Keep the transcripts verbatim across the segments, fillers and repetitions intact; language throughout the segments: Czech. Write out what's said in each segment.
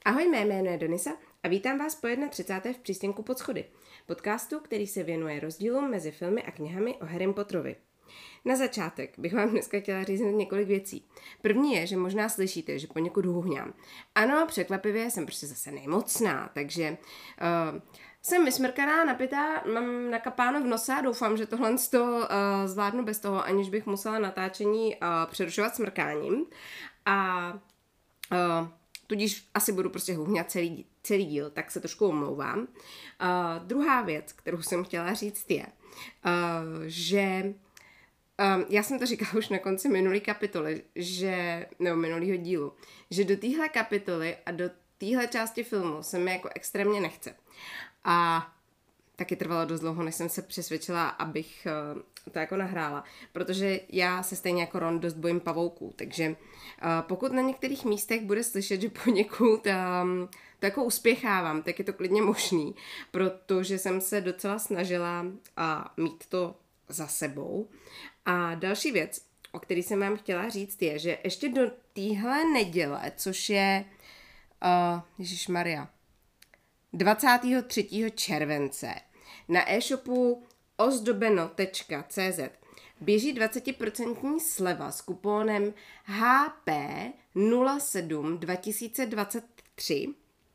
Ahoj, mé jméno je Donisa a vítám vás po třicáté jedné v Přístěnku pod schody, podcastu, který se věnuje rozdílům mezi filmy a knihami o Harrym Potterovi. Na začátek bych vám dneska chtěla říct několik věcí. První je, že možná slyšíte, že poněkud huhňám. Ano, překvapivě jsem prostě zase nemocná, takže uh, jsem vysmrkaná, napitá, mám nakapáno v nose a doufám, že tohle z toho, uh, zvládnu bez toho, aniž bych musela natáčení uh, přerušovat smrkáním. A uh, tudíž asi budu prostě huhňat celý, celý díl, tak se trošku omlouvám. Uh, druhá věc, kterou jsem chtěla říct je, uh, že Um, já jsem to říkala už na konci minulý kapitoly, že, nebo minulýho dílu, že do téhle kapitoly a do téhle části filmu se mi jako extrémně nechce. A taky trvalo dost dlouho, než jsem se přesvědčila, abych uh, to jako nahrála, protože já se stejně jako Ron dost bojím pavouků, takže uh, pokud na některých místech bude slyšet, že poněkud um, to jako uspěchávám, tak je to klidně možný, protože jsem se docela snažila uh, mít to za sebou. A další věc, o které jsem vám chtěla říct, je, že ještě do téhle neděle, což je uh, ježišmarja, dvacátého třetího července, na e-shopu ozdobeno tečka cé zet běží dvacet procent sleva s kupónem H P nula sedm dva tisíce dvacet tři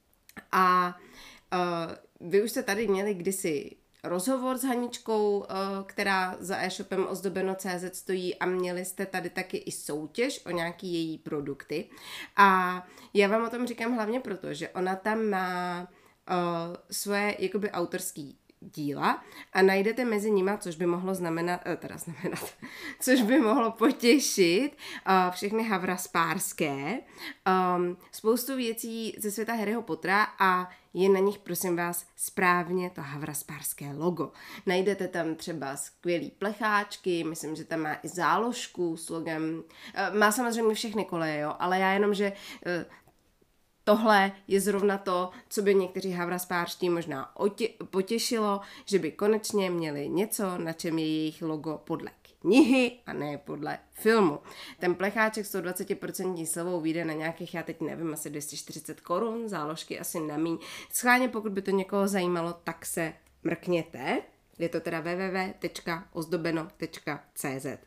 a uh, vy už jste tady měli kdysi rozhovor s Haničkou, která za e-shopem ozdobeno tečka cé zet stojí a měli jste tady taky i soutěž o nějaký její produkty. A já vám o tom říkám hlavně proto, že ona tam má uh, svoje jakoby autorský díla a najdete mezi nima, což by mohlo znamenat, teda znamenat, což by mohlo potěšit uh, všechny havraspárské, um, spoustu věcí ze světa Harryho Pottera a je na nich, prosím vás, správně to havraspárské logo. Najdete tam třeba skvělý plecháčky, myslím, že tam má i záložku s logem, uh, má samozřejmě všechny koleje, jo, ale já jenom, že uh, tohle je zrovna to, co by někteří havraspářští možná otě- potěšilo, že by konečně měli něco, na čem je jejich logo podle knihy a ne podle filmu. Ten plecháček s tou dvacet procent slevou vyjde na nějakých, já teď nevím, asi dvě stě čtyřicet korun, záložky asi na míň. Schválně, pokud by to někoho zajímalo, tak se mrkněte. Je to teda w w w tečka ozdobeno tečka cé zet.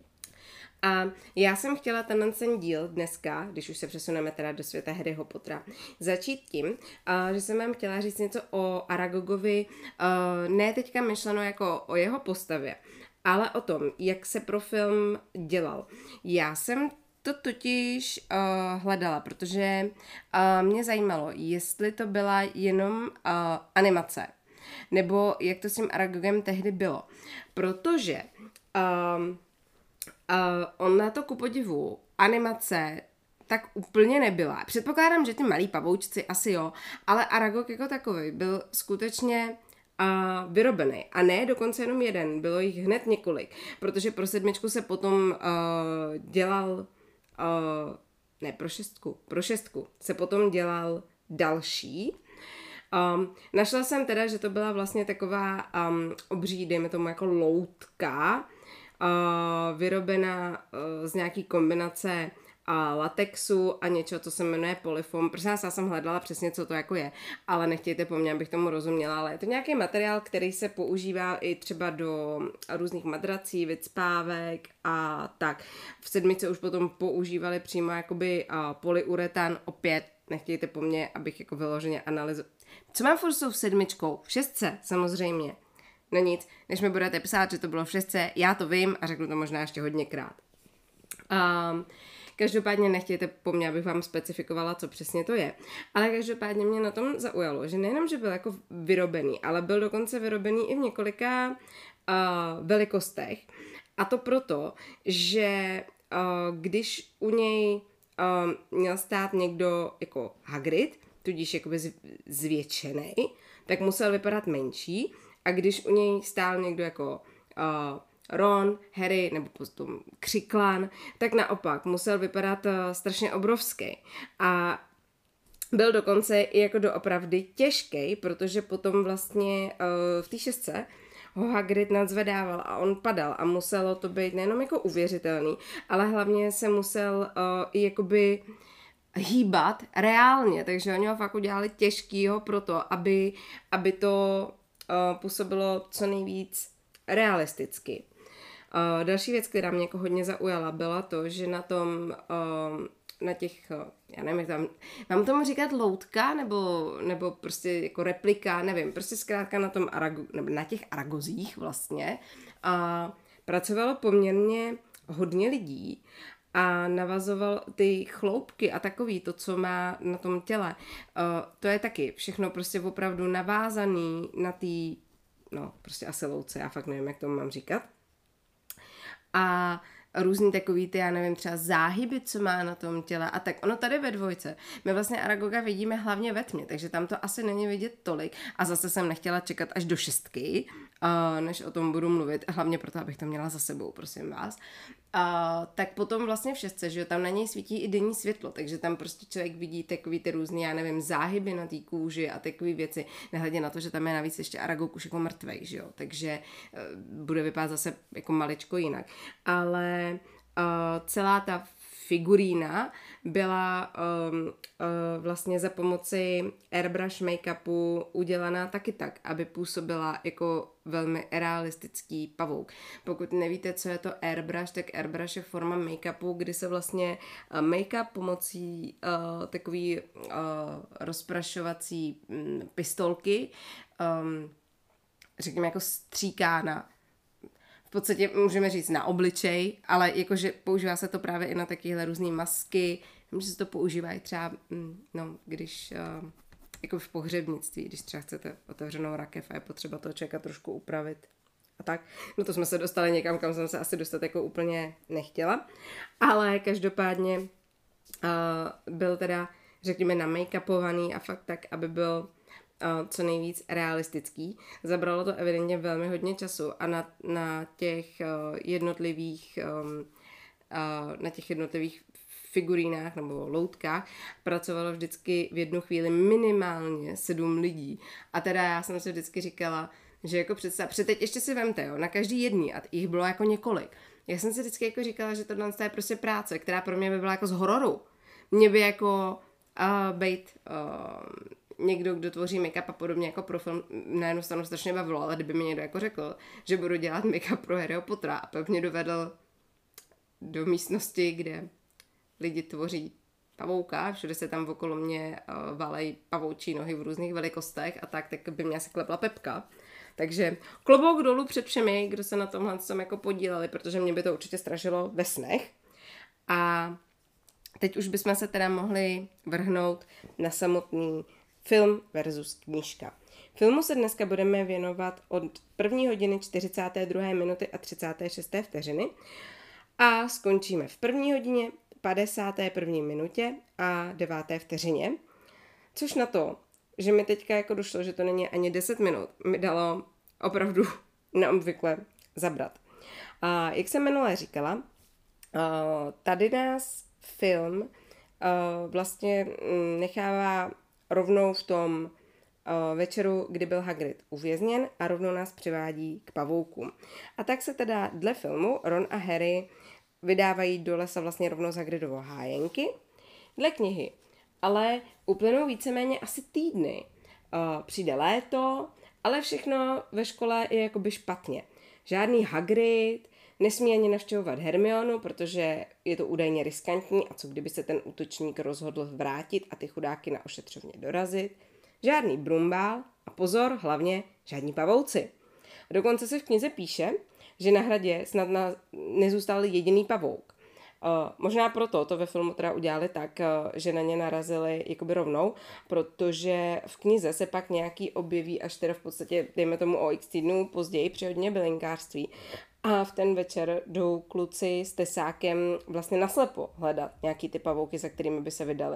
A já jsem chtěla tenhle ten díl dneska, když už se přesuneme teda do světa Harryho Pottera, začít tím, uh, že jsem vám chtěla říct něco o Aragogovi, uh, ne teďka myšleno jako o jeho postavě, ale o tom, jak se pro film dělal. Já jsem to totiž uh, hledala, protože uh, mě zajímalo, jestli to byla jenom uh, animace, nebo jak to s tím Aragogem tehdy bylo. Protože um, Uh, on na to ku podivu animace tak úplně nebyla. Předpokládám, že ty malí pavoučci asi jo, ale Aragog jako takový byl skutečně uh, vyrobený. A ne dokonce jenom jeden, bylo jich hned několik, protože pro sedmičku se potom uh, dělal, uh, ne pro šestku, pro šestku se potom dělal další. Um, našla jsem teda, že to byla vlastně taková um, obří, dejme tomu jako loutka, Uh, vyrobená uh, z nějaký kombinace uh, latexu a něčeho, co se jmenuje polyfoam. Protože já jsem hledala přesně, co to jako je, ale nechtějte po mně, abych tomu rozuměla, ale je to nějaký materiál, který se používá i třeba do různých madrací, vycpávek a tak. V sedmice už potom používali přímo jakoby uh, polyuretan, opět nechtějte po mně, abych jako vyloženě analyzovala. Co mám furt s tou sedmičkou? V šestce, samozřejmě. No nic, než mi budete psát, že to bylo v šestce, já to vím a řeknu to možná ještě hodněkrát. Um, každopádně nechtějte po mně, abych vám specifikovala, co přesně to je. Ale každopádně mě na tom zaujalo, že nejenom, že byl jako vyrobený, ale byl dokonce vyrobený i v několika uh, velikostech. A to proto, že uh, když u něj uh, měl stát někdo jako Hagrid, tudíž jakoby zvětšený, tak musel vypadat menší. A když u něj stál někdo jako uh, Ron, Harry nebo potom Křiklan, tak naopak musel vypadat uh, strašně obrovský. A byl dokonce i jako doopravdy těžký, protože potom vlastně uh, v té šestce ho Hagrid nadzvedával a on padal a muselo to být nejenom jako uvěřitelný, ale hlavně se musel uh, i jakoby hýbat reálně, takže oni ho fakt udělali těžkýho pro to, aby, aby to uh, působilo co nejvíc realisticky. Uh, další věc, která mě jako hodně zaujala, byla to, že na tom, uh, na těch, uh, já nevím, jak tam, mám tomu říkat loutka, nebo, nebo prostě jako replika, nevím, prostě zkrátka na tom Arago, nebo na těch Aragozích vlastně, uh, pracovalo poměrně hodně lidí a navazoval ty chloupky a takový, to, co má na tom těle. Uh, to je taky všechno prostě opravdu navázaný na té, no prostě asi louce, já fakt nevím, jak to mám říkat. A různý takový ty, já nevím, třeba záhyby, co má na tom těle a tak. Ono tady ve dvojce. My vlastně Aragoga vidíme hlavně ve tmě, takže tam to asi není vidět tolik. A zase jsem nechtěla čekat až do šestky, uh, než o tom budu mluvit. Hlavně proto, abych to měla za sebou, prosím vás. Uh, tak potom vlastně v šestce, že tam na něj svítí i denní světlo, takže tam prostě člověk vidí takový ty různý, já nevím, záhyby na té kůži a takové věci, nehledě na to, že tam je navíc ještě Aragog už jako mrtvej, že jo, takže uh, bude vypadat zase jako maličko jinak. Ale uh, celá ta figurína byla um, uh, vlastně za pomoci airbrush make-upu udělaná taky tak, aby působila jako velmi realistický pavouk. Pokud nevíte, co je to airbrush, tak airbrush je forma make-upu, kdy se vlastně uh, make-up pomocí uh, takový uh, rozprašovací um, pistolky um, řekněme jako stříká na v podstatě můžeme říct na obličej, ale jakože používá se to právě i na takovéhle různé masky. Vím, že se to používá i třeba, no, když, uh, jako v pohřebnictví, když třeba chcete otevřenou rakev a je potřeba toho člověka trošku upravit a tak. No to jsme se dostali někam, kam jsem se asi dostat jako úplně nechtěla. Ale každopádně uh, byl teda, řekněme, namake-upovaný a fakt tak, aby byl co nejvíc realistický. Zabralo to evidentně velmi hodně času a na, na těch jednotlivých na těch jednotlivých figurínách nebo loutkách pracovalo vždycky v jednu chvíli minimálně sedm lidí. A teda já jsem si vždycky říkala, že jako představ, protože teď ještě si vemte, jo, na každý jedný a jich bylo jako několik. Já jsem si vždycky jako říkala, že tohle je prostě práce, která pro mě by byla jako z hororu. Mě by jako uh, bejt uh, někdo, kdo tvoří make-up a podobně jako pro film, na jednu stranu strašně bavilo, ale kdyby mi někdo jako řekl, že budu dělat make-up pro Harryho Pottera a pak mě dovedl do místnosti, kde lidi tvoří pavouka, všude se tam okolo mě uh, válejí pavoučí nohy v různých velikostech a tak, tak by mě asi klepla pepka. Takže klobouk dolů před všemi, kdo se na tomhle jako podíleli, protože mě by to určitě strašilo ve snech. A teď už bychom se teda mohli vrhnout na samotný film versus knížka. Filmu se dneska budeme věnovat od první hodiny čtyřicáté druhé minuty a třicáté šesté vteřiny a skončíme v první hodině, padesáté první minutě a deváté vteřině. Což na to, že mi teďka jako došlo, že to není ani deset minut, mi dalo opravdu neobvykle zabrat. A jak jsem minule říkala, tady nás film vlastně nechává rovnou v tom uh, večeru, kdy byl Hagrid uvězněn a rovnou nás přivádí k pavoukům. A tak se teda dle filmu Ron a Harry vydávají do lesa vlastně rovnou z Hagridovo hájenky. Dle knihy ale uplynou víceméně asi týdny. Uh, přijde léto, ale všechno ve škole je jakoby špatně. Žádný Hagrid, nesmí ani navštěvovat Hermionu, protože je to údajně riskantní a co kdyby se ten útočník rozhodl vrátit a ty chudáky na ošetřovně dorazit. Žádný brumbál a pozor, hlavně žádní pavouci. A dokonce se v knize píše, že na hradě snad na, nezůstal jediný pavouk. Uh, možná proto to ve filmu teda udělali tak, uh, že na ně narazili jakoby rovnou, protože v knize se pak nějaký objeví až teda v podstatě, dejme tomu o x týdnů později při hodině bylinkářství. A v ten večer jdou kluci s tesákem vlastně naslepo hledat nějaký ty pavouky, za kterými by se vydali.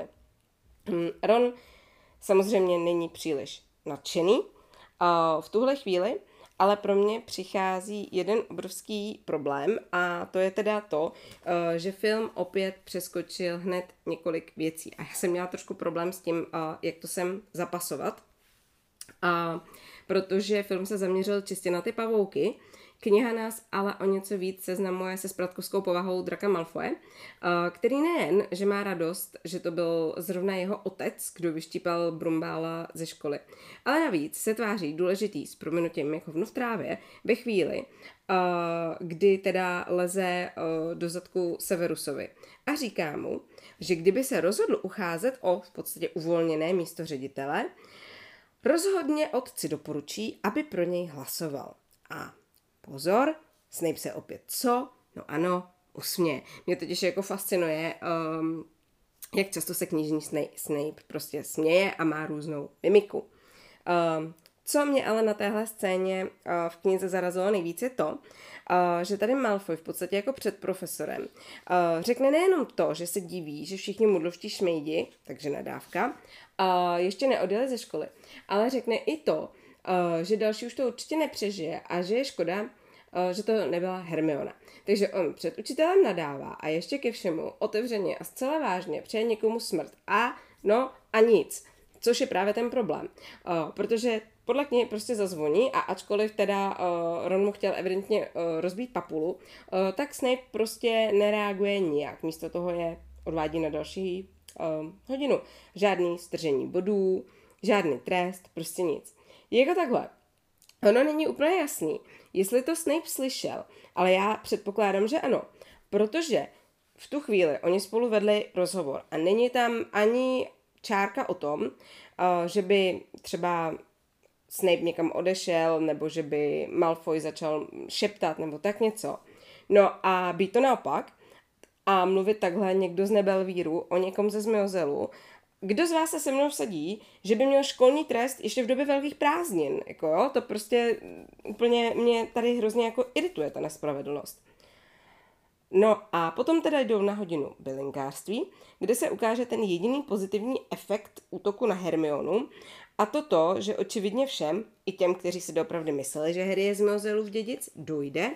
Ron samozřejmě není příliš nadšený uh, v tuhle chvíli, ale pro mě přichází jeden obrovský problém a to je teda to, že film opět přeskočil hned několik věcí. A já jsem měla trošku problém s tím, jak to sem zapasovat. A protože film se zaměřil čistě na ty pavouky, Kniha nás ale o něco víc seznamuje se spratkovskou povahou Draka Malfoye, který nejen, že má radost, že to byl zrovna jeho otec, kdo vyštípal Brumbála ze školy, ale navíc se tváří důležitý s prominutím jako vnu v trávě ve chvíli, kdy teda leze do zadku Severusovi a říká mu, že kdyby se rozhodl ucházet o v podstatě uvolněné místo ředitele, rozhodně otci doporučí, aby pro něj hlasoval. A pozor, Snape se opět co? No ano, usměje. Mě totiž jako fascinuje, um, jak často se knižní Snape prostě směje a má různou mimiku. Um, co mě ale na téhle scéně uh, v knize zarazilo nejvíc je to, uh, že tady Malfoy v podstatě jako před profesorem uh, řekne nejenom to, že se diví, že všichni mudlovští šmejdi, takže nadávka, uh, ještě neodjeli ze školy, ale řekne i to, uh, že další už to určitě nepřežije a že je škoda, uh, že to nebyla Hermiona. Takže on před učitelem nadává a ještě ke všemu otevřeně a zcela vážně přeje někomu smrt a no a nic, což je právě ten problém, uh, protože podle knihy prostě zazvoní a ačkoliv teda uh, Ron mu chtěl evidentně uh, rozbít papulu, uh, tak Snape prostě nereaguje nijak. Místo toho je odvádí na další uh, hodinu. Žádný stržení bodů, žádný trest, prostě nic. Jako takhle. Ono není úplně jasný, jestli to Snape slyšel, ale já předpokládám, že ano. Protože v tu chvíli oni spolu vedli rozhovor a není tam ani čárka o tom, uh, že by třeba Snape někam odešel, nebo že by Malfoy začal šeptat, nebo tak něco. No a být to naopak a mluvit takhle někdo z Nebelvíru o někom ze Zmiozelu, kdo z vás se se mnou vsadí, že by měl školní trest ještě v době velkých prázdnin, jako jo, to prostě úplně mě tady hrozně jako irituje ta nespravedlnost. No a potom teda jdou na hodinu bylinkářství, kde se ukáže ten jediný pozitivní efekt útoku na Hermionu, a to to, že očividně všem, i těm, kteří si doopravdy mysleli, že Harry je z Miozelův dědic, dojde,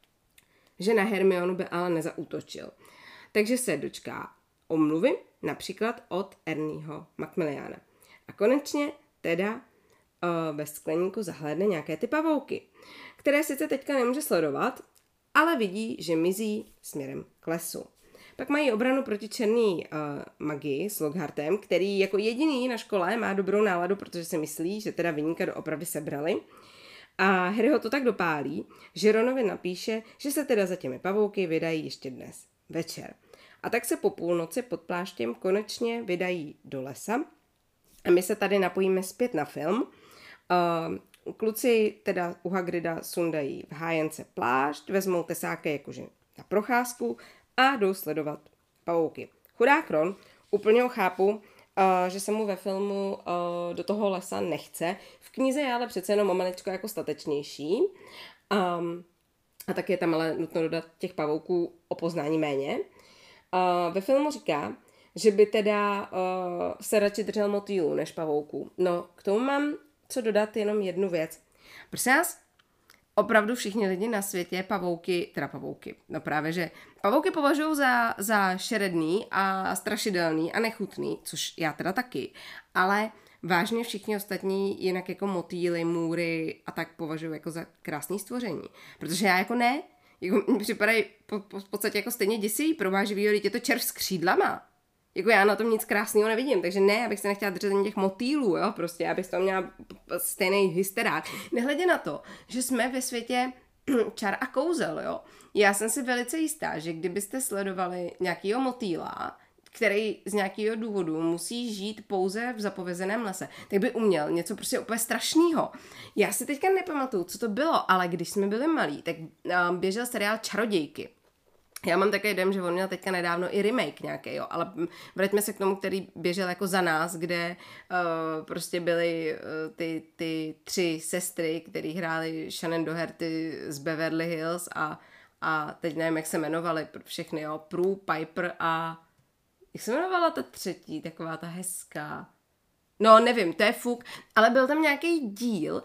že na Hermionu by ale nezaútočil. Takže se dočká omluvy, například od Ernieho Macmilliana. A konečně teda uh, ve skleníku zahlédne nějaké ty pavouky, které sice teďka nemůže sledovat, ale vidí, že mizí směrem k lesu. Pak mají obranu proti černý uh, magii s Lockhartem, který jako jediný na škole má dobrou náladu, protože si myslí, že teda viníka doopravdy sebrali. A Harry ho to tak dopálí, že Ronovi napíše, že se teda za těmi pavouky vydají ještě dnes večer. A tak se po půlnoci pod pláštěm konečně vydají do lesa. A my se tady napojíme zpět na film. Uh, kluci teda u Hagrida sundají v hájence plášť, vezmou tesáky jakože na procházku a jdou sledovat pavouky. Chudák Ron, úplně ho chápu, uh, že se mu ve filmu uh, do toho lesa nechce. V knize je ale přece jenom maličko jako statečnější. Um, a tak je tam ale nutno dodat těch pavouků o poznání méně. Uh, ve filmu říká, že by teda uh, se radši držel motýlů než pavouků. No, k tomu mám co dodat jenom jednu věc. Prosím vás, opravdu všichni lidi na světě pavouky, teda pavouky, no právě, že pavouky považují za, za šeredný a strašidelný a nechutný, což já teda taky, ale vážně všichni ostatní jinak jako motýly, můry a tak považují jako za krásný stvoření. Protože já jako ne, jako mi připadají po, po, v podstatě jako stejně děsivý, prováživý, když je to červ s křídlama. Jako já na tom nic krásného nevidím, takže ne, abych se nechtěla držet ani těch motýlů, jo, prostě, abych to měla stejný hysterák. Nehledě na to, že jsme ve světě čar a kouzel, jo. Já jsem si velice jistá, že kdybyste sledovali nějakýho motýla, který z nějakého důvodu musí žít pouze v zapovězeném lese, tak by uměl něco prostě úplně strašného. Já si teďka nepamatuju, co to bylo, ale když jsme byli malí, tak běžel seriál Čarodějky. Já mám takový dojem, že on měl teďka nedávno i remake nějaký, jo, ale vraťme se k tomu, který běžel jako za nás, kde uh, prostě byly uh, ty, ty tři sestry, které hrály Shannon Doherty z Beverly Hills a, a teď nevím, jak se jmenovaly všechny, jo, Prue, Piper a jak se jmenovala ta třetí, taková ta hezká. No, nevím, to je fuk, ale byl tam nějaký díl,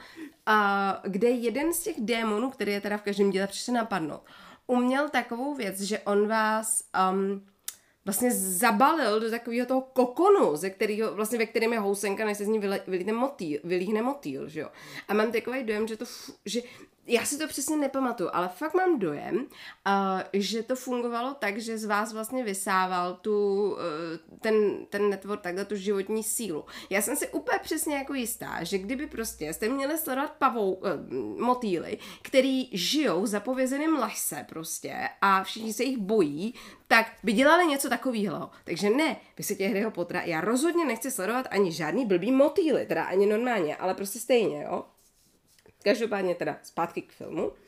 uh, kde jeden z těch démonů, který je teda v každém díle přišel napadnout, uměl takovou věc, že on vás um, vlastně zabalil do takového toho kokonu, ze kterého, vlastně ve kterém je housenka, než se z ní vylíhne motýl, vylíhne motýl, že jo. A mám takový dojem, že to, že já si to přesně nepamatuju, ale fakt mám dojem, uh, že to fungovalo tak, že z vás vlastně vysával tu, uh, ten, ten netvor takhle tu životní sílu. Já jsem si úplně přesně jako jistá, že kdyby prostě jste měli sledovat pavou, uh, motýly, který žijou v zapovězeném lese prostě a všichni se jich bojí, tak by dělali něco takového. Takže ne, vy si tě Harryho Pottera, já rozhodně nechci sledovat ani žádný blbý motýly, teda ani normálně, ale prostě stejně, jo. Každopádně teda zpátky k filmu. Uh,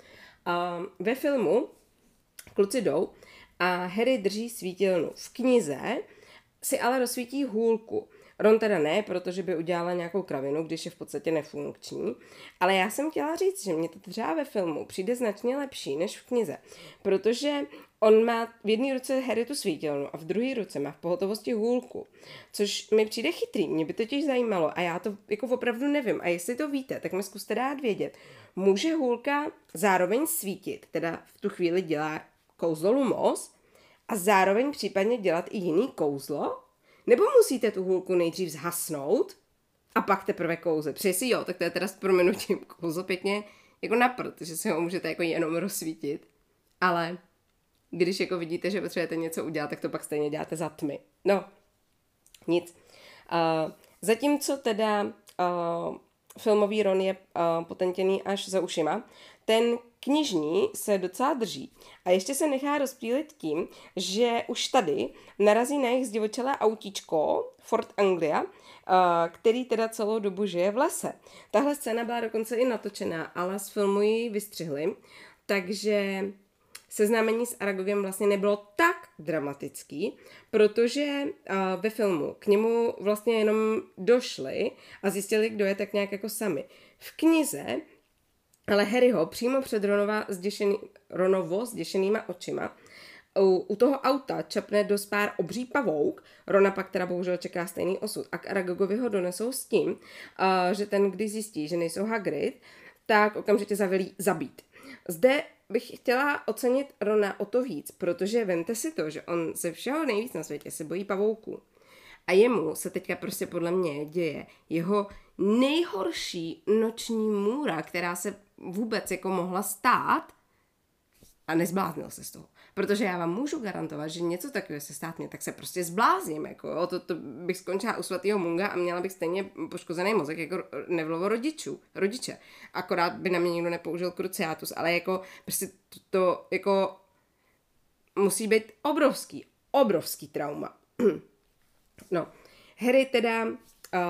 ve filmu kluci jdou a Harry drží svítilnu. V knize si ale rozsvítí hůlku. Ron teda ne, protože by udělala nějakou kravinu, když je v podstatě nefunkční. Ale já jsem chtěla říct, že mě to třeba ve filmu přijde značně lepší než v knize. Protože on má v jedné ruce Harry tu svítilnu a v druhé ruce má v pohotovosti hůlku. Což mi přijde chytrý, mě by totiž zajímalo a já to jako opravdu nevím. A jestli to víte, tak mi zkuste dát vědět. Může hůlka zároveň svítit, teda v tu chvíli dělá kouzlo Lumos a zároveň případně dělat i jiný kouzlo? Nebo musíte tu hůlku nejdřív zhasnout a pak teprve kouzet? Přeji si jo, tak to je teda s prominutím kouzlo pěkně jako na prd, že si ho můžete jako jenom rozsvítit. Ale když jako vidíte, že potřebujete něco udělat, tak to pak stejně děláte za tmy. No, nic. Uh, zatímco teda uh, filmový Ron je uh, potentěný až za ušima, ten knižní se docela drží. A ještě se nechá rozptýlit tím, že už tady narazí na jejich zdivočelé autíčko Ford Anglia, který teda celou dobu žije v lese. Tahle scéna byla dokonce i natočená, ale z filmu ji vystřihli, takže seznámení s Aragogem vlastně nebylo tak dramatický, protože ve filmu k němu vlastně jenom došli a zjistili, kdo je tak nějak jako sami. V knize ale Harryho přímo před Ronova zděšený, Ronovo zděšenýma očima u, u toho auta čapne do spár obří pavouk, Rona pak teda bohužel čeká stejný osud a k Aragogovi ho donesou s tím, uh, že ten, když zjistí, že nejsou Hagrid, tak okamžitě zavelí zabít. Zde bych chtěla ocenit Rona o to víc, protože vemte si to, že on ze všeho nejvíc na světě se bojí pavouků. A jemu se teďka prostě podle mě děje jeho nejhorší noční můra, která se vůbec jako mohla stát a nezbláznil se z toho. Protože já vám můžu garantovat, že něco takového se stát mě, tak se prostě zblázním. Jako, jo. To, to bych skončila u svatého Munga a měla bych stejně poškozený mozek jako Nevlovo rodičů, rodiče. Akorát by na mě nikdo nepoužil cruciatus, ale jako prostě to, to jako musí být obrovský, obrovský trauma. No, Harry teda uh,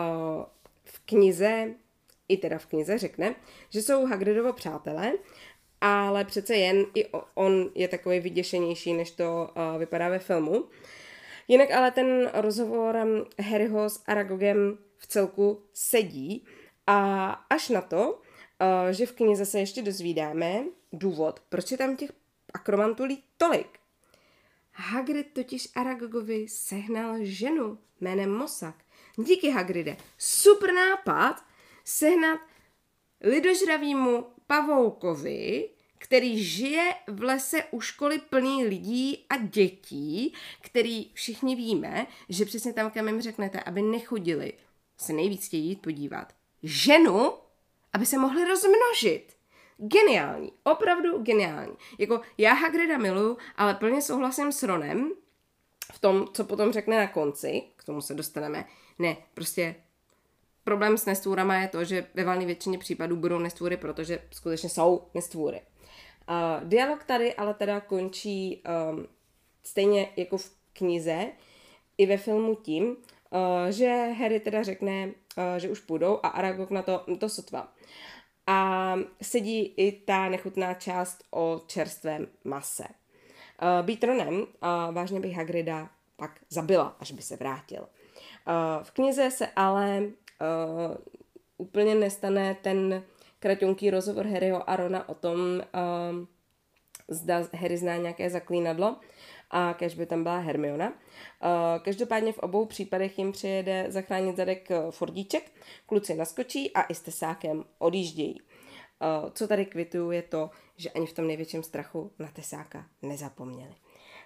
v knize, i teda v knize řekne, že jsou Hagridovo přátelé, ale přece jen i on je takový vyděšenější, než to uh, vypadá ve filmu. Jinak ale ten rozhovor Harryho s Aragogem v celku sedí a až na to, uh, že v knize se ještě dozvídáme důvod, proč je tam těch akromantulí tolik. Hagrid totiž Aragogovi sehnal ženu jménem Mosag. Díky Hagride. Super nápad sehnat lidožravýmu pavoukovi, který žije v lese u školy plný lidí a dětí, který všichni víme, že přesně tam, kam jim řeknete, aby nechodili, se nejvíc chtějí jít podívat. Ženu, aby se mohli rozmnožit. Geniální, opravdu geniální. Jako já Hagrida miluju, ale plně souhlasím s Ronem v tom, co potom řekne na konci, k tomu se dostaneme. Ne, prostě problém s nestvůrama je to, že ve valné většině případů budou nestvůry, protože skutečně jsou nestvůry. Uh, dialog tady ale teda končí um, stejně jako v knize i ve filmu tím, uh, že Harry teda řekne, uh, že už půjdou a Aragog na to, to sotva. A sedí i ta nechutná část o čerstvém mase. Uh, být Ronem, uh, vážně bych Hagrida pak zabila, až by se vrátil. Uh, v knize se ale uh, úplně nestane ten kratunký rozhovor Harryho a Rona o tom, uh, zda Harry zná nějaké zaklínadlo a kéž by tam byla Hermiona. Uh, každopádně v obou případech jim přijede zachránit zadek Fordíček, kluci naskočí a i s tesákem odjíždějí. Uh, co tady kvituju je to, že ani v tom největším strachu na tesáka nezapomněli.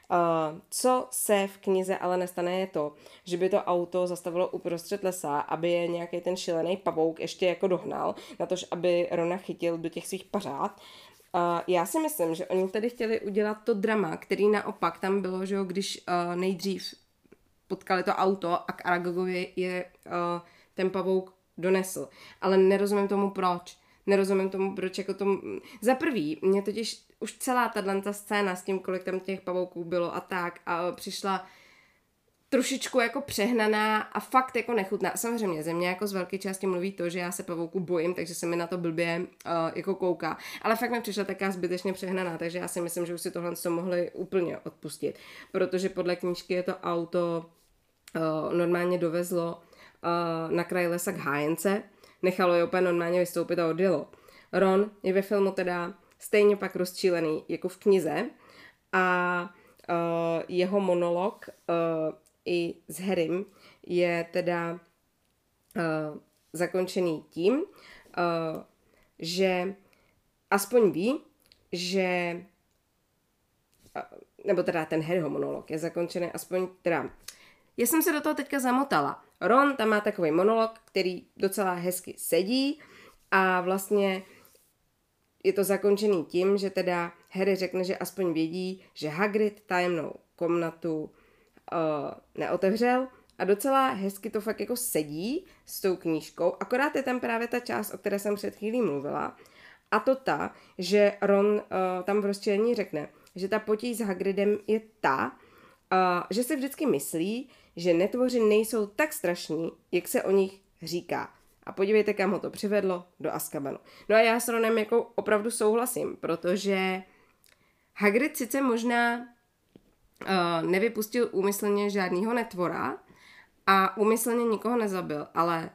Uh, co se v knize ale nestane je to, že by to auto zastavilo uprostřed lesa, aby je nějaký ten šílený pavouk ještě jako dohnal, na tož aby Rona chytil do těch svých pařád. Uh, já si myslím, že oni tady chtěli udělat to drama, který naopak tam bylo, že jo, když uh, nejdřív potkali to auto a k Aragogovi je uh, ten pavouk donesl. Ale nerozumím tomu proč. Nerozumím tomu, proč jako tomu... Za prvý, mě totiž už celá tato scéna s tím, kolik tam těch pavouků bylo a tak a přišla trošičku jako přehnaná a fakt jako nechutná. Samozřejmě ze mě jako z velké části mluví to, že já se pavouku bojím, takže se mi na to blbě uh, jako kouká. Ale fakt mi přišla taká zbytečně přehnaná, takže já si myslím, že už si tohle mohli úplně odpustit. Protože podle knížky je to auto uh, normálně dovezlo uh, na kraj lesa k hájence, nechalo je úplně normálně vystoupit a odjelo. Ron je ve filmu teda stejně pak rozčílený jako v knize a uh, jeho monolog uh, i s Harrym je teda uh, zakončený tím, uh, že aspoň ví, že uh, nebo teda ten Harryho monolog je zakončený aspoň teda já jsem se do toho teďka zamotala. Ron tam má takový monolog, který docela hezky sedí a vlastně je to zakončený tím, že teda Harry řekne, že aspoň vědí, že Hagrid tajemnou komnatu uh, neotevřel a docela hezky to fakt jako sedí s tou knížkou, akorát je tam právě ta část, o které jsem před chvílí mluvila a to ta, že Ron uh, tam v rozčílení řekne, že ta potíž s Hagridem je ta, uh, že si vždycky myslí, že netvoři nejsou tak strašní, jak se o nich říká. A podívejte, kam ho to přivedlo, do Azkabanu. No a já s Ronem jako opravdu souhlasím, protože Hagrid sice možná uh, nevypustil úmyslně žádnýho netvora a úmyslně nikoho nezabil, ale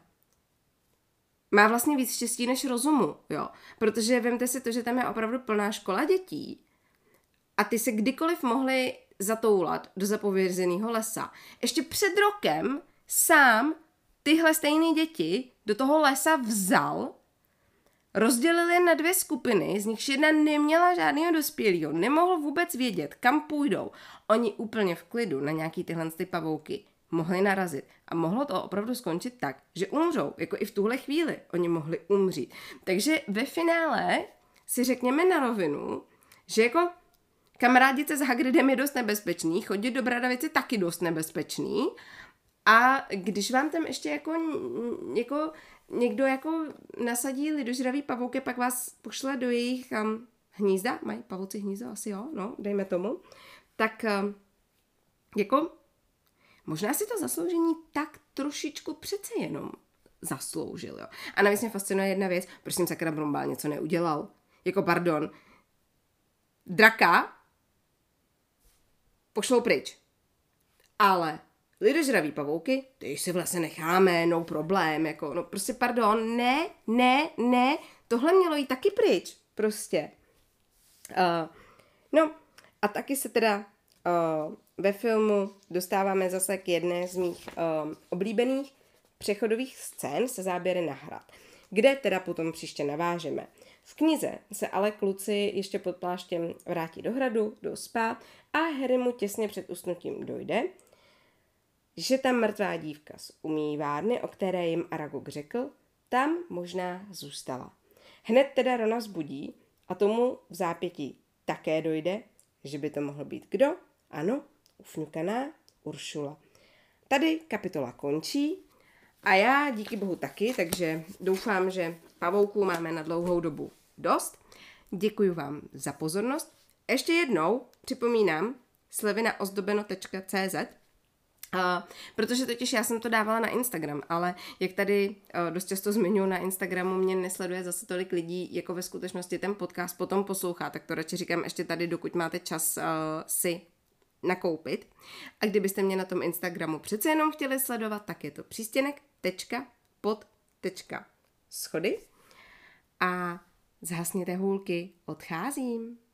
má vlastně víc štěstí než rozumu, jo. Protože vemte si to, že tam je opravdu plná škola dětí a ty se kdykoliv mohli zatoulat do zapovězeného lesa. Ještě před rokem sám tyhle stejné děti do toho lesa vzal, rozdělil je na dvě skupiny, z nichž jedna neměla žádného dospělého, nemohl vůbec vědět, kam půjdou. Oni úplně v klidu na nějaký tyhle ty pavouky mohli narazit. A mohlo to opravdu skončit tak, že umřou, jako i v tuhle chvíli oni mohli umřít. Takže ve finále si řekněme na rovinu, že jako kamarádit se s Hagridem je dost nebezpečný, chodit do Bradavice taky dost nebezpečný. A když vám tam ještě jako, jako někdo jako nasadí lidožravý pavouky, pak vás pošle do jejich um, hnízda, mají pavouci hnízdo, asi jo, no, dejme tomu, tak um, jako možná si to zasloužení tak trošičku přece jenom zasloužil, jo. A navíc mě fascinuje jedna věc, proč jsem sakra Brumbál něco neudělal. Jako pardon, draka pošlou pryč. Ale lidožravý pavouky, ty si v lese necháme, no problém, jako, no prostě pardon, ne, ne, ne, tohle mělo jít taky pryč, prostě. Uh, no a taky se teda uh, ve filmu dostáváme zase k jedné z mých uh, oblíbených přechodových scén se záběry na hrad, kde teda potom příště navážeme. V knize se ale kluci ještě pod pláštěm vrátí do hradu, jdou spát a Harry mu těsně před usnutím dojde, že ta mrtvá dívka z umývárny, o které jim Aragog řekl, tam možná zůstala. Hned teda Rona vzbudí a tomu v zápětí také dojde, že by to mohl být kdo? Ano, ufňukaná Uršula. Tady kapitola končí a já díky bohu taky, takže doufám, že pavouků máme na dlouhou dobu dost. Děkuji vám za pozornost. Ještě jednou připomínám slevy na ozdobeno tečka cé zet, Uh, protože totiž já jsem to dávala na Instagram, ale jak tady uh, dost často zmiňuji na Instagramu, mě nesleduje zase tolik lidí, jako ve skutečnosti ten podcast potom poslouchá, tak to radši říkám ještě tady, dokud máte čas uh, si nakoupit. A kdybyste mě na tom Instagramu přece jenom chtěli sledovat, tak je to přístěnek tečka pod tečka schody a zhasněte hůlky, odcházím.